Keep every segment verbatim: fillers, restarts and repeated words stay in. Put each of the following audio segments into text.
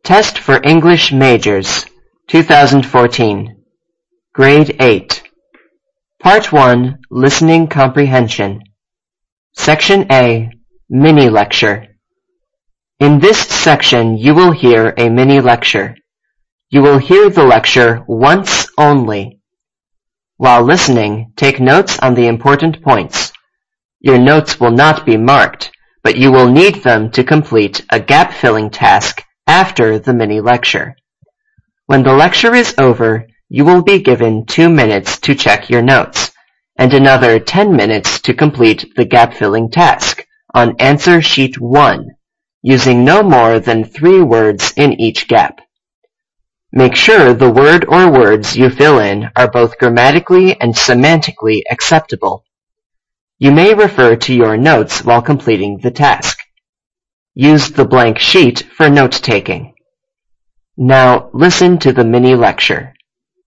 Test for English Majors, two thousand fourteen, Grade eight. Part one, Listening Comprehension. Section A, Mini Lecture. In this section, you will hear a mini lecture. You will hear the lecture once only. While listening, take notes on the important points. Your notes will not be marked, but you will need them to complete a gap-filling task after the mini lecture. When the lecture is over, you will be given two minutes to check your notes, and another ten minutes to complete the gap-filling task on answer sheet one, using no more than three words in each gap. Make sure the word or words you fill in are both grammatically and semantically acceptable. You may refer to your notes while completing the task. Use the blank sheet for note-taking. Now listen to the mini lecture.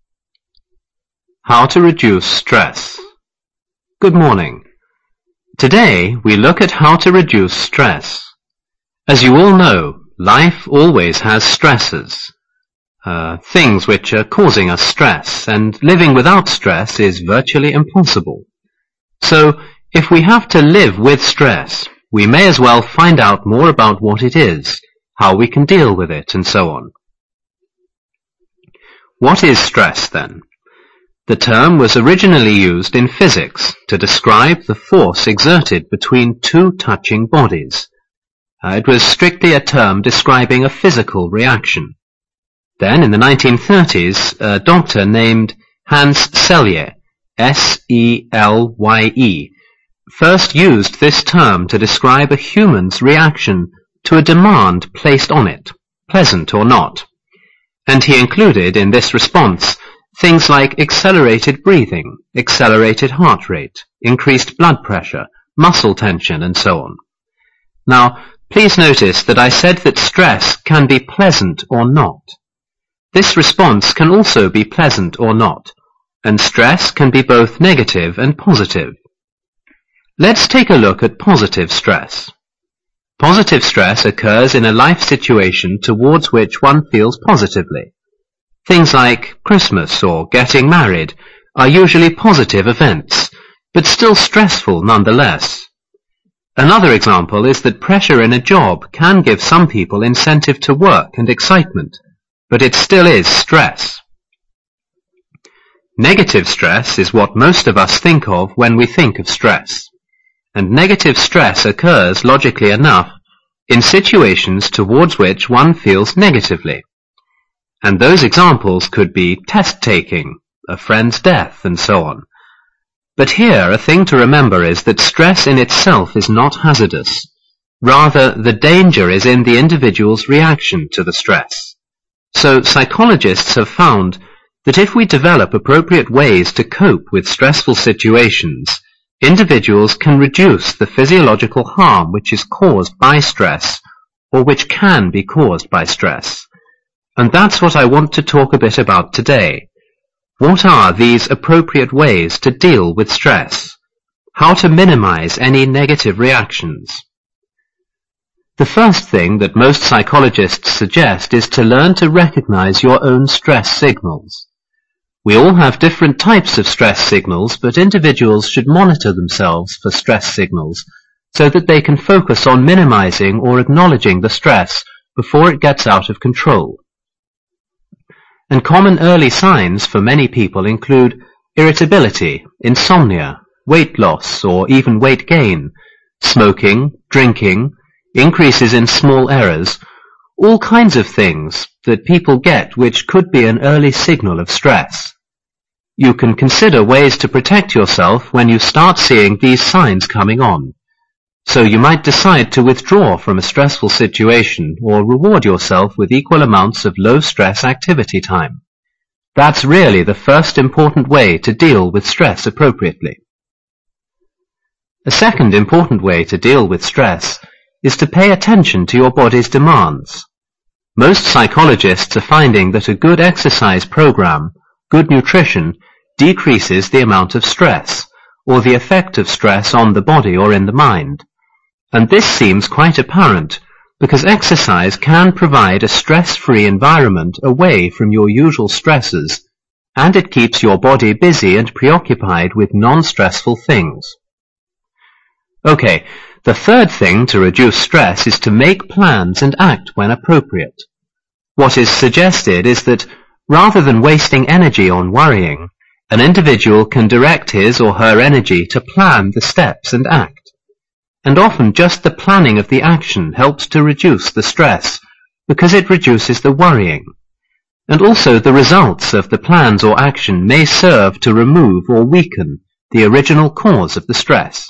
How to reduce stress. Good morning. Today we look at how to reduce stress. As you all know, life always has stresses. Uh, things which are causing us stress, and living without stress is virtually impossible. So, if we have to live with stress, we may as well find out more about what it is, how we can deal with it, and so on. What is stress, then? The term was originally used in physics to describe the force exerted between two touching bodies. Uh, it was strictly a term describing a physical reaction. Then, in the nineteen thirties, a doctor named Hans Selye, S E L Y E, first used this term to describe a human's reaction to a demand placed on it, pleasant or not. And he included in this response things like accelerated breathing, accelerated heart rate, increased blood pressure, muscle tension, and so on. Now, please notice that I said that stress can be pleasant or not. This response can also be pleasant or not, and stress can be both negative and positive. Let's take a look at positive stress. Positive stress occurs in a life situation towards which one feels positively. Things like Christmas or getting married are usually positive events, but still stressful nonetheless. Another example is that pressure in a job can give some people incentive to work and excitement, but it still is stress. Negative stress is what most of us think of when we think of stress. And negative stress occurs, logically enough, in situations towards which one feels negatively. And those examples could be test-taking, a friend's death, and so on. But here, a thing to remember is that stress in itself is not hazardous. Rather, the danger is in the individual's reaction to the stress. So psychologists have found that if we develop appropriate ways to cope with stressful situations, individuals can reduce the physiological harm which is caused by stress, or which can be caused by stress. And that's what I want to talk a bit about today. What are these appropriate ways to deal with stress? How to minimize any negative reactions? The first thing that most psychologists suggest is to learn to recognize your own stress signals. We all have different types of stress signals, but individuals should monitor themselves for stress signals so that they can focus on minimizing or acknowledging the stress before it gets out of control. And common early signs for many people include irritability, insomnia, weight loss or even weight gain, smoking, drinking, increases in small errors, all kinds of things that people get which could be an early signal of stress. You can consider ways to protect yourself when you start seeing these signs coming on. So you might decide to withdraw from a stressful situation or reward yourself with equal amounts of low-stress activity time. That's really the first important way to deal with stress appropriately. A second important way to deal with stress is to pay attention to your body's demands. Most psychologists are finding that a good exercise program, good nutrition, decreases the amount of stress, or the effect of stress on the body or in the mind. And this seems quite apparent because exercise can provide a stress-free environment away from your usual stresses, and it keeps your body busy and preoccupied with non-stressful things. Okay, the third thing to reduce stress is to make plans and act when appropriate. What is suggested is that rather than wasting energy on worrying, an individual can direct his or her energy to plan the steps and act. And often just the planning of the action helps to reduce the stress, because it reduces the worrying. And also the results of the plans or action may serve to remove or weaken the original cause of the stress.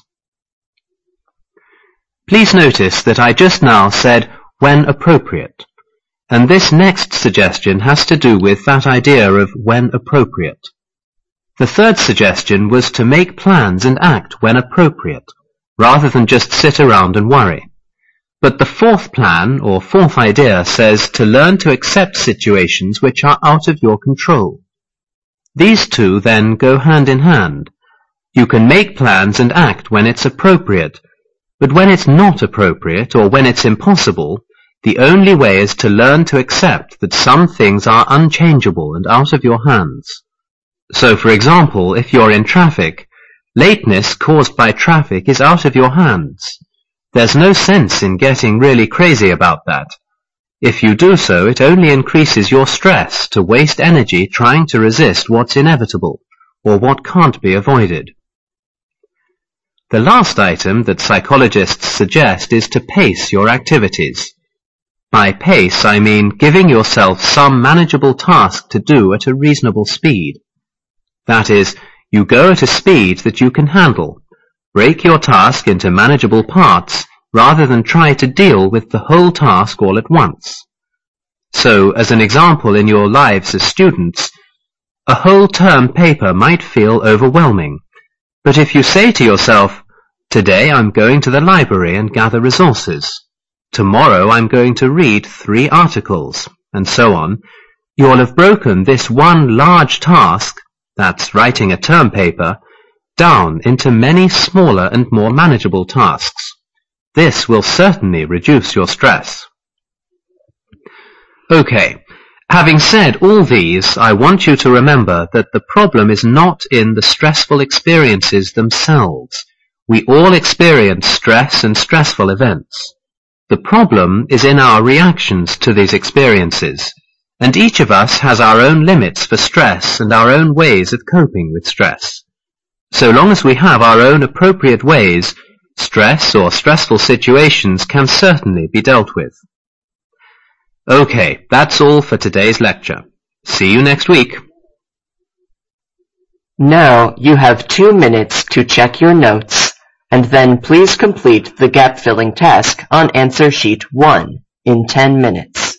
Please notice that I just now said when appropriate, and this next suggestion has to do with that idea of when appropriate. The third suggestion was to make plans and act when appropriate, rather than just sit around and worry. But the fourth plan, or fourth idea, says to learn to accept situations which are out of your control. These two then go hand in hand. You can make plans and act when it's appropriate, but when it's not appropriate, or when it's impossible, the only way is to learn to accept that some things are unchangeable and out of your hands. So, for example, if you're in traffic, lateness caused by traffic is out of your hands. There's no sense in getting really crazy about that. If you do so, it only increases your stress to waste energy trying to resist what's inevitable, or what can't be avoided. The last item that psychologists suggest is to pace your activities. By pace, I mean giving yourself some manageable task to do at a reasonable speed. That is, you go at a speed that you can handle. Break your task into manageable parts rather than try to deal with the whole task all at once. So, as an example in your lives as students, a whole term paper might feel overwhelming. But if you say to yourself, today I'm going to the library and gather resources, tomorrow I'm going to read three articles, and so on, you'll have broken this one large task, that's writing a term paper, down into many smaller and more manageable tasks. This will certainly reduce your stress. Okay, having said all these, I want you to remember that the problem is not in the stressful experiences themselves. We all experience stress and stressful events. The problem is in our reactions to these experiences, and each of us has our own limits for stress and our own ways of coping with stress. So long as we have our own appropriate ways, stress or stressful situations can certainly be dealt with. Okay, that's all for today's lecture. See you next week. Now you have two minutes to check your notes, and then please complete the gap-filling task on answer sheet one in ten minutes.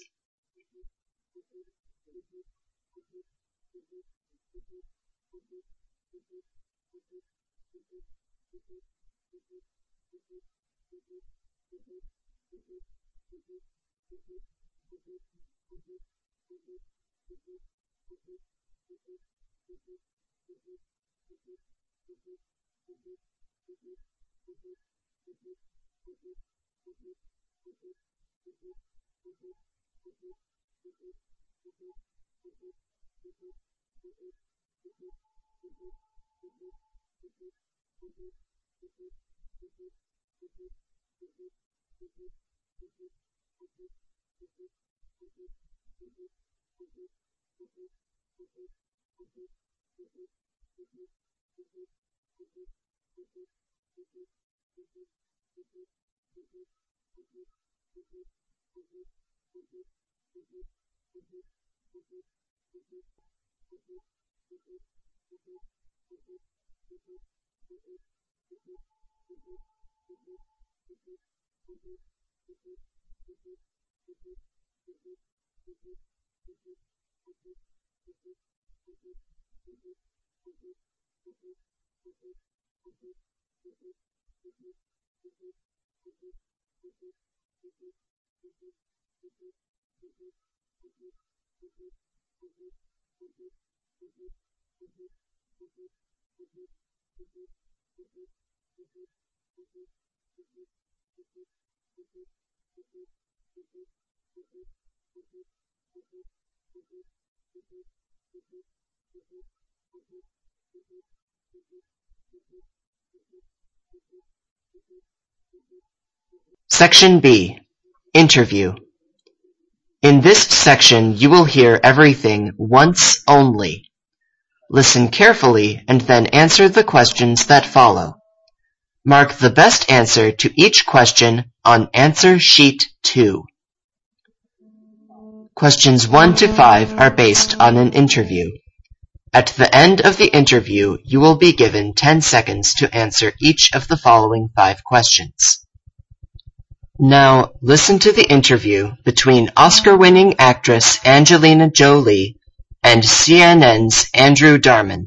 Section B. Interview. In this section, you will hear everything once only. Listen carefully and then answer the questions that follow. Mark the best answer to each question on Answer Sheet two. Questions one to five are based on an interview. At the end of the interview, you will be given ten seconds to answer each of the following five questions. Now, listen to the interview between Oscar-winning actress Angelina Jolie and C N N's Andrew Darman.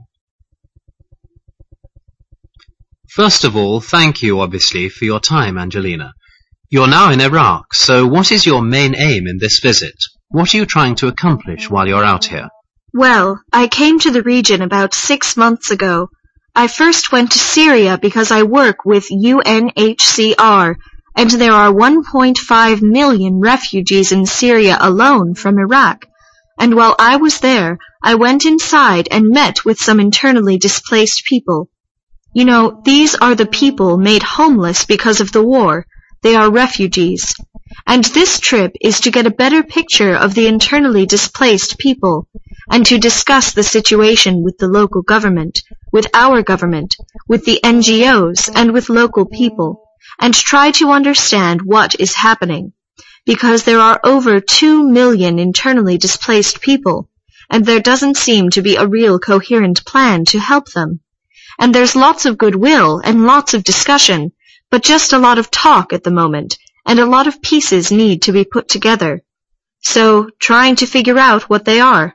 First of all, thank you, obviously, for your time, Angelina. You're now in Iraq, so what is your main aim in this visit? What are you trying to accomplish while you're out here? Well, I came to the region about six months ago. I first went to Syria because I work with U N H C R, and there are one point five million refugees in Syria alone from Iraq. And while I was there, I went inside and met with some internally displaced people. You know, these are the people made homeless because of the war. They are refugees. And this trip is to get a better picture of the internally displaced people, and to discuss the situation with the local government, with our government, with the N G Os, and with local people, and try to understand what is happening. Because there are over two million internally displaced people, and there doesn't seem to be a real coherent plan to help them. And there's lots of goodwill and lots of discussion, but just a lot of talk at the moment, and a lot of pieces need to be put together. So, trying to figure out what they are.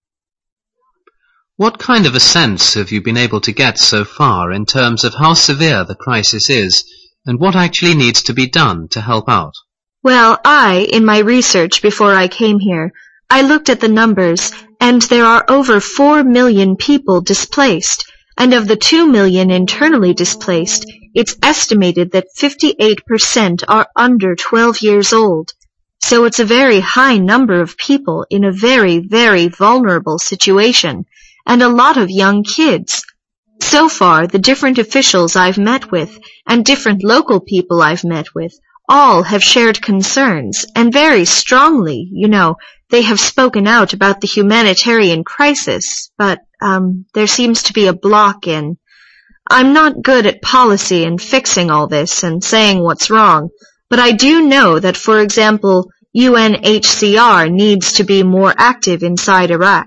What kind of a sense have you been able to get so far in terms of how severe the crisis is, and what actually needs to be done to help out? Well, I, in my research before I came here, I looked at the numbers, and there are over four million people displaced, and of the two million internally displaced, it's estimated that fifty-eight percent are under twelve years old. So it's a very high number of people in a very, very vulnerable situation, and a lot of young kids. So far, the different officials I've met with, and different local people I've met with, all have shared concerns, and very strongly, you know, they have spoken out about the humanitarian crisis, but, um, there seems to be a block in. I'm not good at policy and fixing all this and saying what's wrong, but I do know that, for example, U N H C R needs to be more active inside Iraq.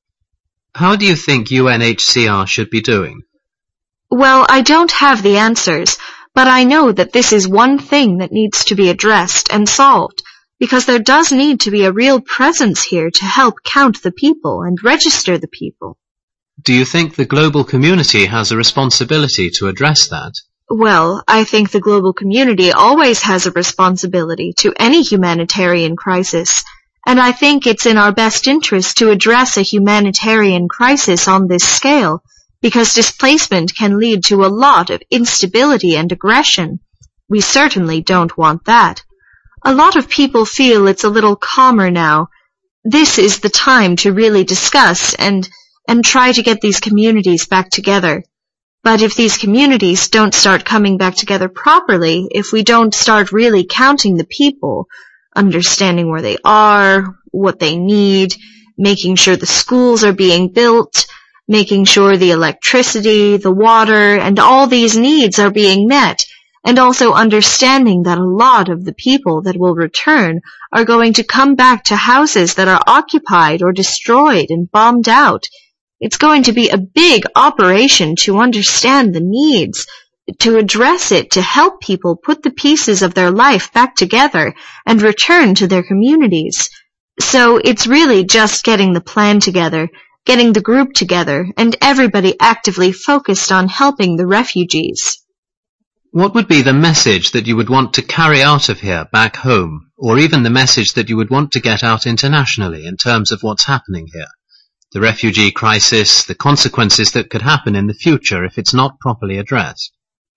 How do you think U N H C R should be doing? Well, I don't have the answers, but I know that this is one thing that needs to be addressed and solved, because there does need to be a real presence here to help count the people and register the people. Do you think the global community has a responsibility to address that? Well, I think the global community always has a responsibility to any humanitarian crisis, and I think it's in our best interest to address a humanitarian crisis on this scale, because displacement can lead to a lot of instability and aggression. We certainly don't want that. A lot of people feel it's a little calmer now. This is the time to really discuss and, and try to get these communities back together. But if these communities don't start coming back together properly, if we don't start really counting the people, understanding where they are, what they need, making sure the schools are being built, making sure the electricity, the water, and all these needs are being met, and also understanding that a lot of the people that will return are going to come back to houses that are occupied or destroyed and bombed out. It's going to be a big operation to understand the needs, to address it, to help people put the pieces of their life back together and return to their communities. So it's really just getting the plan together, getting the group together, and everybody actively focused on helping the refugees. What would be the message that you would want to carry out of here back home, or even the message that you would want to get out internationally in terms of what's happening here? The refugee crisis, the consequences that could happen in the future if it's not properly addressed.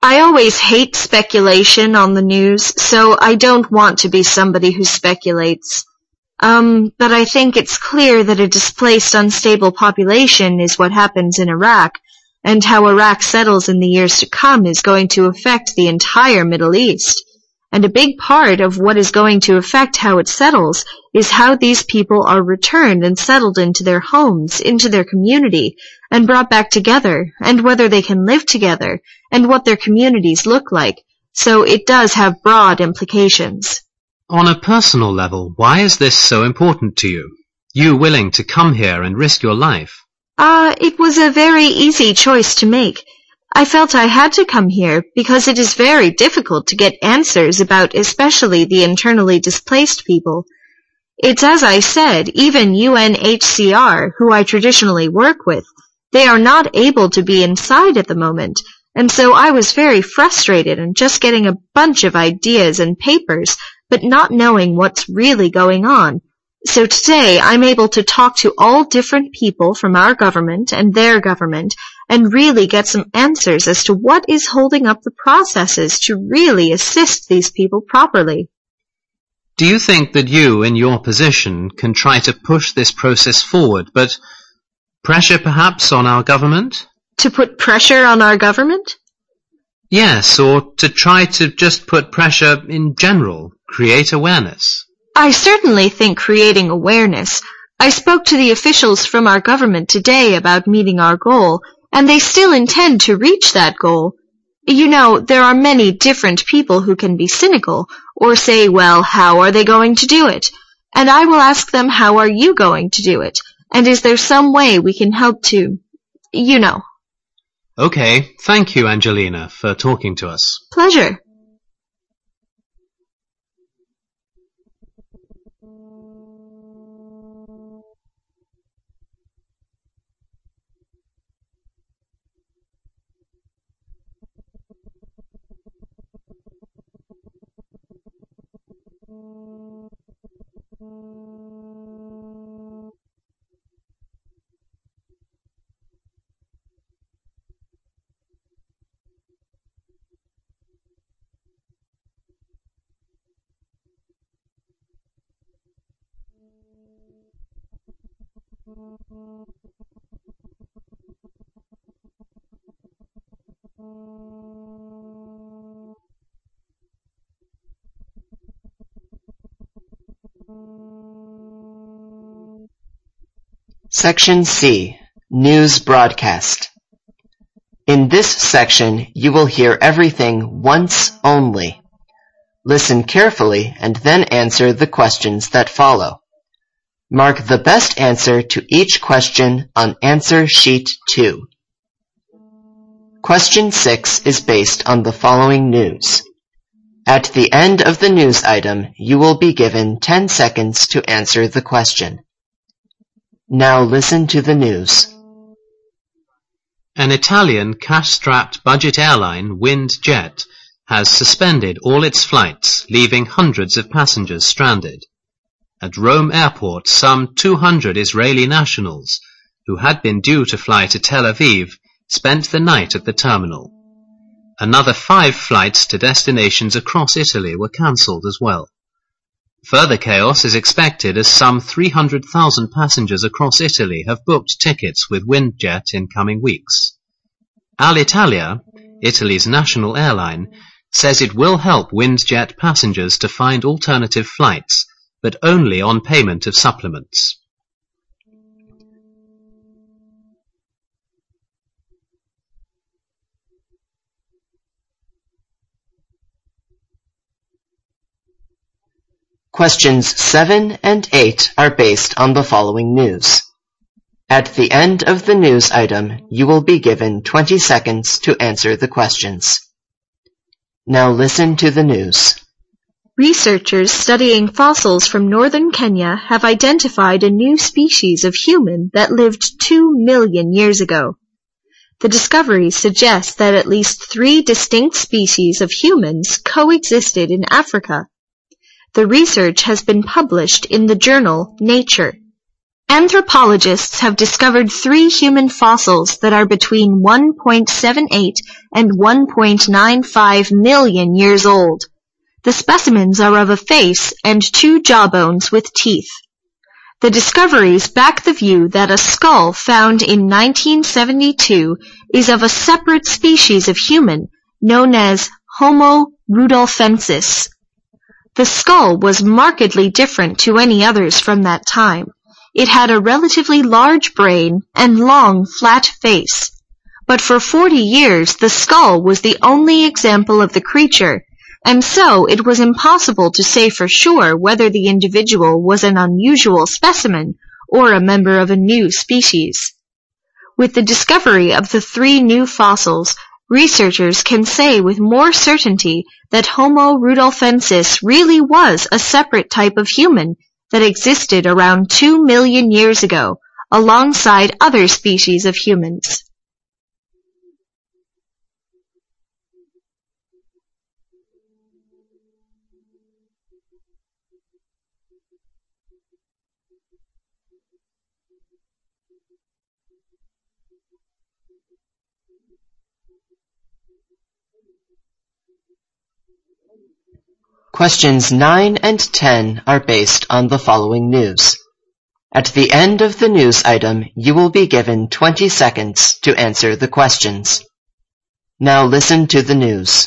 I always hate speculation on the news, so I don't want to be somebody who speculates. Um, but I think it's clear that a displaced, unstable population is what happens in Iraq, and how Iraq settles in the years to come is going to affect the entire Middle East. And a big part of what is going to affect how it settles is how these people are returned and settled into their homes, into their community, and brought back together, and whether they can live together, and what their communities look like. So it does have broad implications. On a personal level, why is this so important to you? You willing to come here and risk your life? Ah, uh, it was a very easy choice to make. I felt I had to come here because it is very difficult to get answers about especially the internally displaced people. It's as I said, even U N H C R, who I traditionally work with, they are not able to be inside at the moment, and so I was very frustrated and just getting a bunch of ideas and papers, but not knowing what's really going on. So today I'm able to talk to all different people from our government and their government and really get some answers as to what is holding up the processes to really assist these people properly. Do you think that you, in your position, can try to push this process forward, but pressure perhaps on our government? To put pressure on our government? Yes, or to try to just put pressure in general, create awareness. I certainly think creating awareness. I spoke to the officials from our government today about meeting our goal, and they still intend to reach that goal. You know, there are many different people who can be cynical, or say, well, how are they going to do it? And I will ask them, how are you going to do it? And is there some way we can help to, you know? Okay, thank you, Angelina, for talking to us. Pleasure. Section C. News Broadcast. In this section, you will hear everything once only. Listen carefully and then answer the questions that follow. Mark the best answer to each question on Answer Sheet two. Question six is based on the following news. At the end of the news item, you will be given ten seconds to answer the question. Now listen to the news. An Italian cash-strapped budget airline, WindJet, has suspended all its flights, leaving hundreds of passengers stranded. At Rome Airport, some two hundred Israeli nationals, who had been due to fly to Tel Aviv, spent the night at the terminal. Another five flights to destinations across Italy were cancelled as well. Further chaos is expected as some three hundred thousand passengers across Italy have booked tickets with WindJet in coming weeks. Alitalia, Italy's national airline, says it will help WindJet passengers to find alternative flights, but only on payment of supplements. Questions seven and eight are based on the following news. At the end of the news item, you will be given twenty seconds to answer the questions. Now listen to the news. Researchers studying fossils from northern Kenya have identified a new species of human that lived two million years ago. The discovery suggests that at least three distinct species of humans coexisted in Africa. The research has been published in the journal Nature. Anthropologists have discovered three human fossils that are between one point seven eight and one point nine five million years old. The specimens are of a face and two jawbones with teeth. The discoveries back the view that a skull found in nineteen seventy-two is of a separate species of human known as Homo rudolfensis. The skull was markedly different to any others from that time. It had a relatively large brain and long, flat face. But for forty years, the skull was the only example of the creature, and so it was impossible to say for sure whether the individual was an unusual specimen or a member of a new species. With the discovery of the three new fossils, researchers can say with more certainty that Homo rudolfensis really was a separate type of human that existed around two million years ago, alongside other species of humans. Questions nine and ten are based on the following news. At the end of the news item, you will be given twenty seconds to answer the questions. Now listen to the news.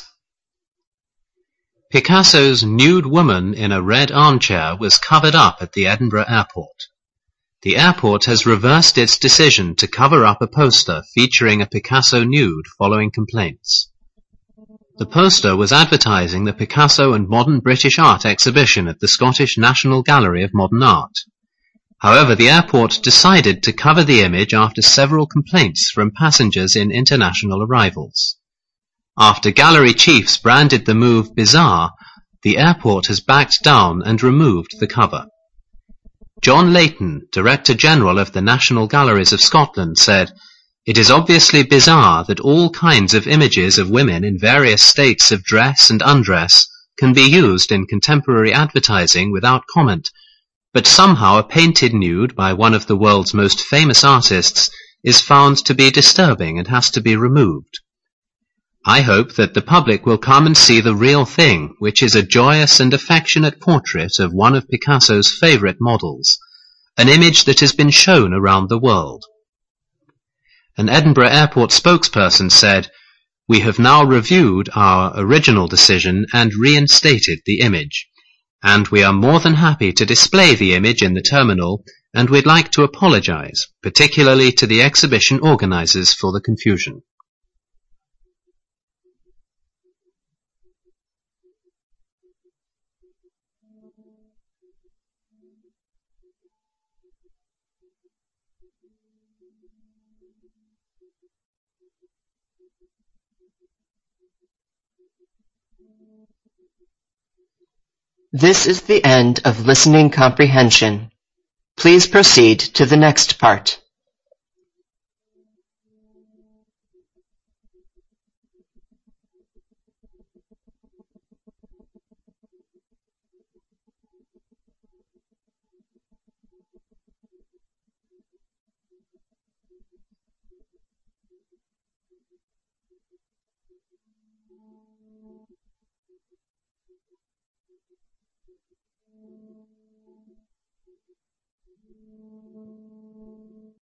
Picasso's nude woman in a red armchair was covered up at the Edinburgh airport. The airport has reversed its decision to cover up a poster featuring a Picasso nude following complaints. The poster was advertising the Picasso and Modern British Art exhibition at the Scottish National Gallery of Modern Art. However, the airport decided to cover the image after several complaints from passengers in international arrivals. After gallery chiefs branded the move bizarre, the airport has backed down and removed the cover. John Layton, Director General of the National Galleries of Scotland, said, "It is obviously bizarre that all kinds of images of women in various states of dress and undress can be used in contemporary advertising without comment, but somehow a painted nude by one of the world's most famous artists is found to be disturbing and has to be removed. I hope that the public will come and see the real thing, which is a joyous and affectionate portrait of one of Picasso's favorite models, an image that has been shown around the world." An Edinburgh airport spokesperson said, "We have now reviewed our original decision and reinstated the image, and we are more than happy to display the image in the terminal, and we'd like to apologize, particularly to the exhibition organizers for the confusion." This is the end of listening comprehension. Please proceed to the next part.